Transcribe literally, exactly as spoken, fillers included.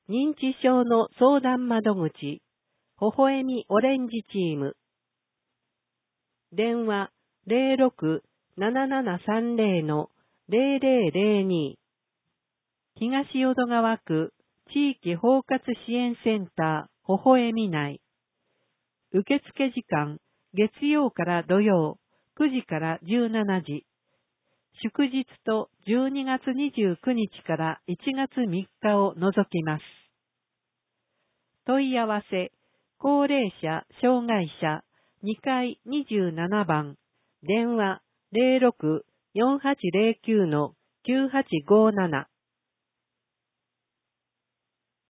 認知症の相談窓口、微笑みオレンジチーム。電話 ゼロろく ななななさんゼロ ゼロゼロゼロに。東淀川区地域包括支援センター、微笑み内。受付時間、月曜から土曜、くじからじゅうしちじ。祝日とじゅうにがつにじゅうくにちからいちがつみっかを除きます。問い合わせ、高齢者、障害者、にかいにじゅうななばん、電話 ゼロろく よんはちゼロきゅう きゅうはちごーなな。